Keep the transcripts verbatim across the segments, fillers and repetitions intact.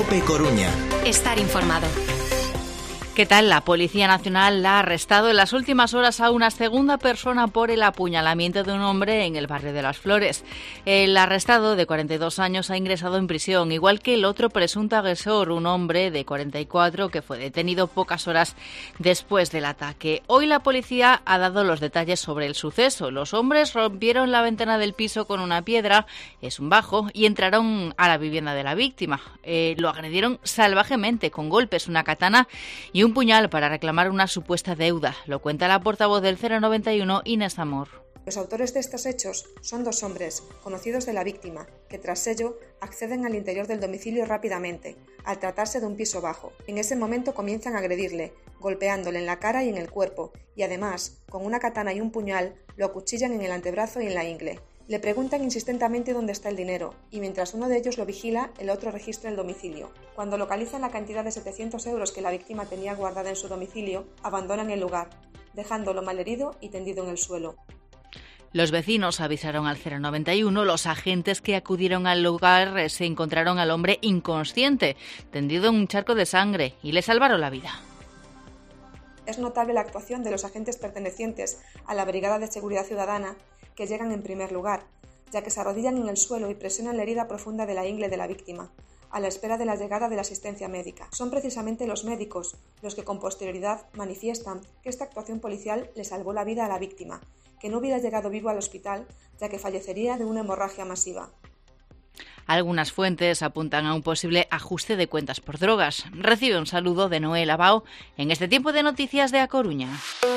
COPE Coruña. Estar informado. ¿Qué tal? La Policía Nacional ha arrestado en las últimas horas a una segunda persona por el apuñalamiento de un hombre en el barrio de Las Flores. El arrestado, de cuarenta y dos años, ha ingresado en prisión, igual que el otro presunto agresor, un hombre de cuarenta y cuatro, que fue detenido pocas horas después del ataque. Hoy la policía ha dado los detalles sobre el suceso. Los hombres rompieron la ventana del piso con una piedra, es un bajo, y entraron a la vivienda de la víctima. Eh, lo agredieron salvajemente, con golpes, una katana y un un puñal para reclamar una supuesta deuda. Lo cuenta la portavoz del cero noventa y uno, Inés Amor. Los autores de estos hechos son dos hombres, conocidos de la víctima, que tras ello acceden al interior del domicilio rápidamente, al tratarse de un piso bajo. En ese momento comienzan a agredirle, golpeándole en la cara y en el cuerpo, y además, con una katana y un puñal, lo acuchillan en el antebrazo y en la ingle. Le preguntan insistentemente dónde está el dinero, y mientras uno de ellos lo vigila, el otro registra el domicilio. Cuando localizan la cantidad de setecientos euros que la víctima tenía guardada en su domicilio, abandonan el lugar, dejándolo malherido y tendido en el suelo. Los vecinos avisaron al cero noventa y uno. Los agentes que acudieron al lugar se encontraron al hombre inconsciente, tendido en un charco de sangre, y le salvaron la vida. Es notable la actuación de los agentes pertenecientes a la Brigada de Seguridad Ciudadana, que llegan en primer lugar, ya que se arrodillan en el suelo y presionan la herida profunda de la ingle de la víctima, a la espera de la llegada de la asistencia médica. Son precisamente los médicos los que con posterioridad manifiestan que esta actuación policial le salvó la vida a la víctima, que no hubiera llegado vivo al hospital, ya que fallecería de una hemorragia masiva. Algunas fuentes apuntan a un posible ajuste de cuentas por drogas. Recibe un saludo de Noel Abao en este tiempo de noticias de A Coruña.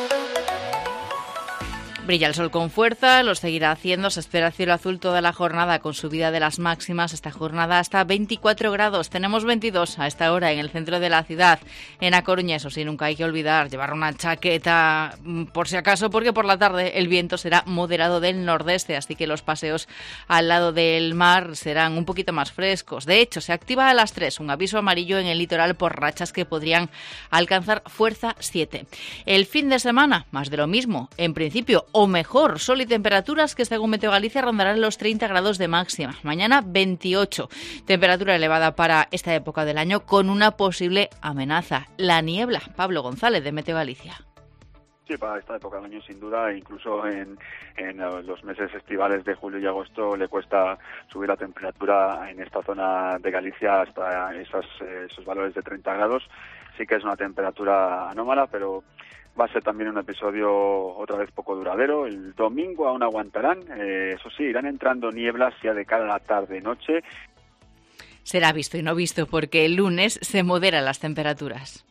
Brilla el sol con fuerza, lo seguirá haciendo, se espera cielo azul toda la jornada con subida de las máximas, esta jornada hasta veinticuatro grados, tenemos veintidós a esta hora en el centro de la ciudad, en A Coruña. Eso sí, nunca hay que olvidar llevar una chaqueta por si acaso, porque por la tarde el viento será moderado del nordeste, así que los paseos al lado del mar serán un poquito más frescos. De hecho, se activa a las tres un aviso amarillo en el litoral por rachas que podrían alcanzar fuerza siete. El fin de semana, más de lo mismo, en principio, o mejor, sol y temperaturas que según Meteo Galicia rondarán los treinta grados de máxima. Mañana veintiocho, temperatura elevada para esta época del año con una posible amenaza, la niebla. Pablo González, de Meteo Galicia. Sí, para esta época del año sin duda, incluso en, en los meses estivales de julio y agosto le cuesta subir la temperatura en esta zona de Galicia hasta esos, esos valores de treinta grados. Sí que es una temperatura anómala, pero va a ser también un episodio otra vez poco duradero. El domingo aún aguantarán, eh, eso sí, irán entrando nieblas ya de cara a la tarde-noche. Será visto y no visto porque el lunes se moderan las temperaturas.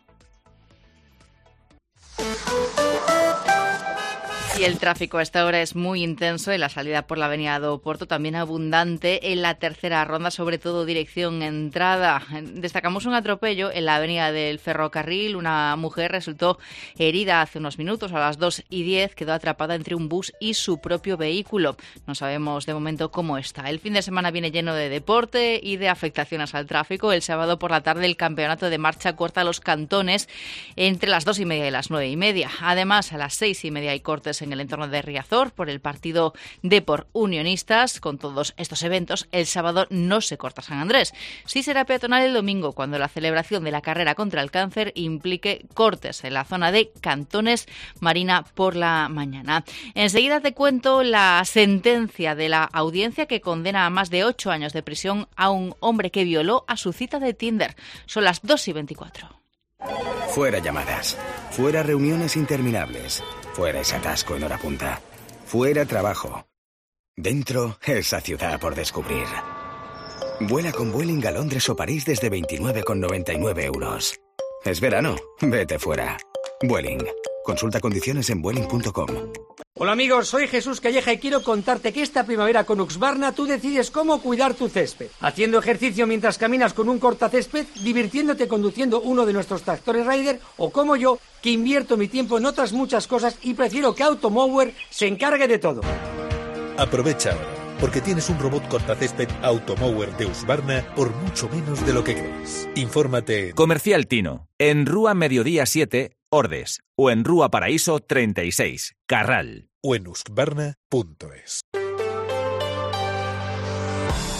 Y el tráfico a esta hora es muy intenso en la salida por la avenida do Porto, también abundante en la tercera ronda, sobre todo dirección entrada. Destacamos un atropello en la avenida del Ferrocarril. Una mujer resultó herida hace unos minutos, a las dos y diez, quedó atrapada entre un bus y su propio vehículo. No sabemos de momento cómo está. El fin de semana viene lleno de deporte y de afectaciones al tráfico. El sábado por la tarde el campeonato de marcha corta a los cantones entre las dos y media y las nueve y media. Además, a las seis y media hay cortes en en el entorno de Riazor por el partido Depor Unionistas. Con todos estos eventos, el sábado no se corta San Andrés. Sí será peatonal el domingo, cuando la celebración de la carrera contra el cáncer implique cortes en la zona de Cantones Marina por la mañana. Enseguida te cuento la sentencia de la audiencia que condena a más de ocho años de prisión a un hombre que violó a su cita de Tinder. Son las dos y veinticuatro. Fuera llamadas, fuera reuniones interminables, fuera ese atasco en hora punta, fuera trabajo. Dentro, esa ciudad por descubrir. Vuela con Vueling a Londres o París desde veintinueve con noventa y nueve euros. Es verano, vete fuera. Vueling. Consulta condiciones en vueling punto com. Hola amigos, soy Jesús Calleja y quiero contarte que esta primavera con Husqvarna tú decides cómo cuidar tu césped. Haciendo ejercicio mientras caminas con un cortacésped, divirtiéndote conduciendo uno de nuestros tractores Raider, o como yo, que invierto mi tiempo en otras muchas cosas y prefiero que Automower se encargue de todo. Aprovecha ahora, porque tienes un robot cortacésped Automower de Husqvarna por mucho menos de lo que crees. Infórmate en Comercial Tino, en Rúa Mediodía siete, Ordes, o en Rúa Paraíso treinta y seis, Carral. O en husqvarna punto es.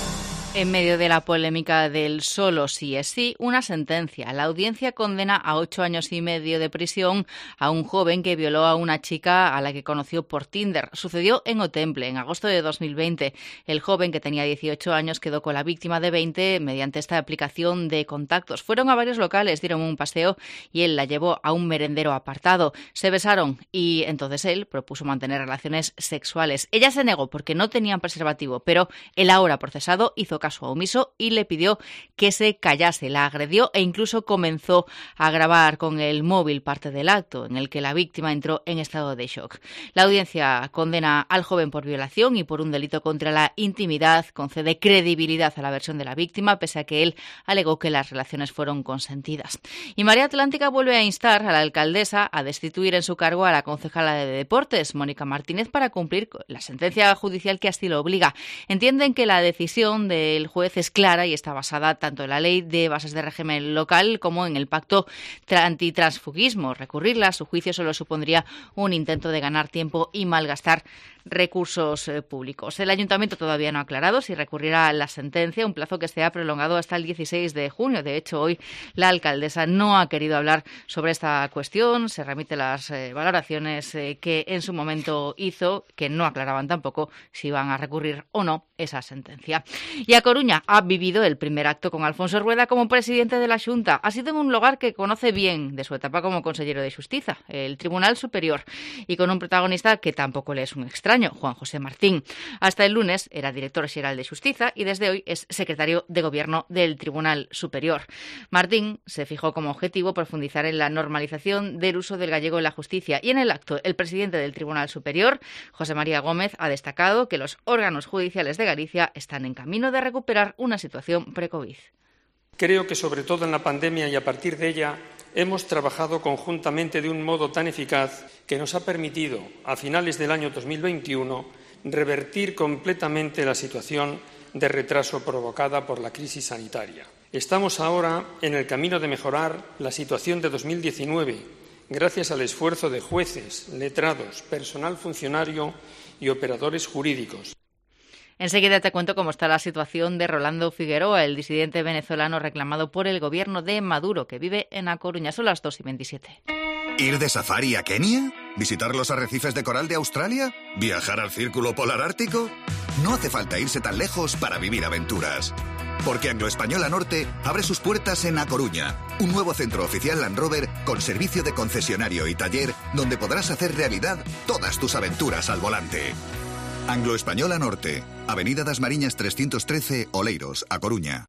En medio de la polémica del solo sí es sí, una sentencia. La audiencia condena a ocho años y medio de prisión a un joven que violó a una chica a la que conoció por Tinder. Sucedió en Otemple, en agosto de dos mil veinte. El joven, que tenía dieciocho años, quedó con la víctima de veinte mediante esta aplicación de contactos. Fueron a varios locales, dieron un paseo y él la llevó a un merendero apartado. Se besaron y entonces él propuso mantener relaciones sexuales. Ella se negó porque no tenían preservativo, pero el ahora procesado hizo caso omiso y le pidió que se callase. La agredió e incluso comenzó a grabar con el móvil parte del acto, en el que la víctima entró en estado de shock. La audiencia condena al joven por violación y por un delito contra la intimidad, concede credibilidad a la versión de la víctima, pese a que él alegó que las relaciones fueron consentidas. Y Marea Atlántica vuelve a instar a la alcaldesa a destituir en su cargo a la concejala de Deportes, Mónica Martínez, para cumplir la sentencia judicial que así lo obliga. Entienden que la decisión de el juez es clara y está basada tanto en la ley de bases de régimen local como en el pacto antitransfugismo. Recurrirla a su juicio solo supondría un intento de ganar tiempo y malgastar recursos eh, públicos. El ayuntamiento todavía no ha aclarado si recurrirá a la sentencia, un plazo que se ha prolongado hasta el dieciséis de junio. De hecho, hoy la alcaldesa no ha querido hablar sobre esta cuestión. Se remite las eh, valoraciones eh, que en su momento hizo, que no aclaraban tampoco si van a recurrir o no esa sentencia. Y a Coruña ha vivido el primer acto con Alfonso Rueda como presidente de la Xunta. Ha sido en un lugar que conoce bien de su etapa como consellero de Xustiza, el Tribunal Superior, y con un protagonista que tampoco le es un extraño, Juan José Martín. Hasta el lunes era director xeral de Xustiza y desde hoy es secretario de Gobierno del Tribunal Superior. Martín se fijó como objetivo profundizar en la normalización del uso del gallego en la justicia, y en el acto el presidente del Tribunal Superior, José María Gómez, ha destacado que los órganos judiciales de Galicia están en camino de recuperar una situación pre-COVID. Creo que sobre todo en la pandemia y a partir de ella hemos trabajado conjuntamente de un modo tan eficaz que nos ha permitido, a finales del año dos mil veintiuno, revertir completamente la situación de retraso provocada por la crisis sanitaria. Estamos ahora en el camino de mejorar la situación de dos mil diecinueve, gracias al esfuerzo de jueces, letrados, personal funcionario y operadores jurídicos. Enseguida te cuento cómo está la situación de Rolando Figueroa, el disidente venezolano reclamado por el gobierno de Maduro, que vive en A Coruña. Son las dos y veintisiete. ¿Ir de safari a Kenia? ¿Visitar los arrecifes de coral de Australia? ¿Viajar al Círculo Polar Ártico? No hace falta irse tan lejos para vivir aventuras. Porque Anglo Española Norte abre sus puertas en A Coruña, un nuevo centro oficial Land Rover con servicio de concesionario y taller donde podrás hacer realidad todas tus aventuras al volante. Anglo Española Norte, Avenida das Mariñas trescientos trece, Oleiros, A Coruña.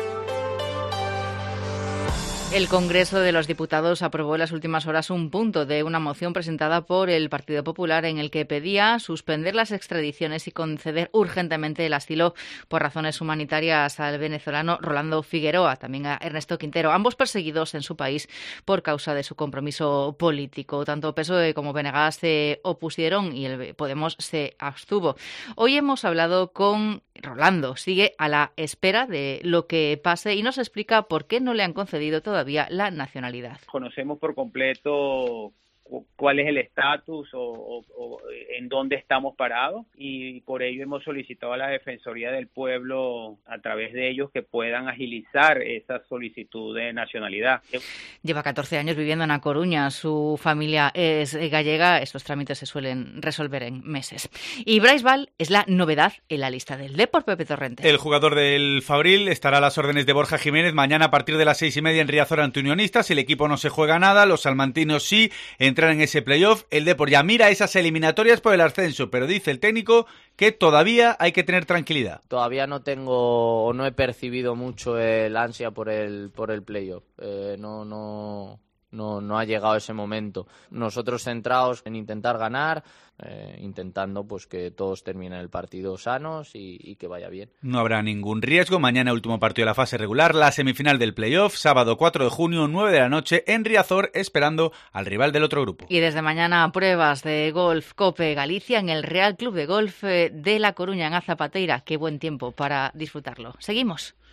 El Congreso de los Diputados aprobó en las últimas horas un punto de una moción presentada por el Partido Popular en el que pedía suspender las extradiciones y conceder urgentemente el asilo por razones humanitarias al venezolano Rolando Figueroa, también a Ernesto Quintero, ambos perseguidos en su país por causa de su compromiso político. Tanto P S O E como B N G se opusieron y el Podemos se abstuvo. Hoy hemos hablado con Rolando, sigue a la espera de lo que pase y nos explica por qué no le han concedido todavía la nacionalidad. Conocemos por completo cuál es el estatus o, o, o en dónde estamos parados y por ello hemos solicitado a la Defensoría del Pueblo a través de ellos que puedan agilizar esa solicitud de nacionalidad. Lleva catorce años viviendo en A Coruña, su familia es gallega, estos trámites se suelen resolver en meses. Y Brais Val es la novedad en la lista del Depor, Pepe Torrente. El jugador del Fabril estará a las órdenes de Borja Jiménez mañana a partir de las seis y media en Riazor ante Unionistas. El equipo no se juega nada, los salmantinos sí entrar en ese playoff. El Depor ya mira esas eliminatorias por el ascenso, pero dice el técnico que todavía hay que tener tranquilidad. Todavía no tengo o no he percibido mucho el ansia por el por el playoff. Eh, no no no no ha llegado ese momento. Nosotros centrados en intentar ganar, eh, intentando pues que todos terminen el partido sanos y, y que vaya bien. No habrá ningún riesgo. Mañana último partido de la fase regular, la semifinal del playoff, sábado cuatro de junio, nueve de la noche en Riazor, esperando al rival del otro grupo. Y desde mañana pruebas de golf Cope Galicia en el Real Club de Golf de La Coruña, en Azapateira. Qué buen tiempo para disfrutarlo. Seguimos.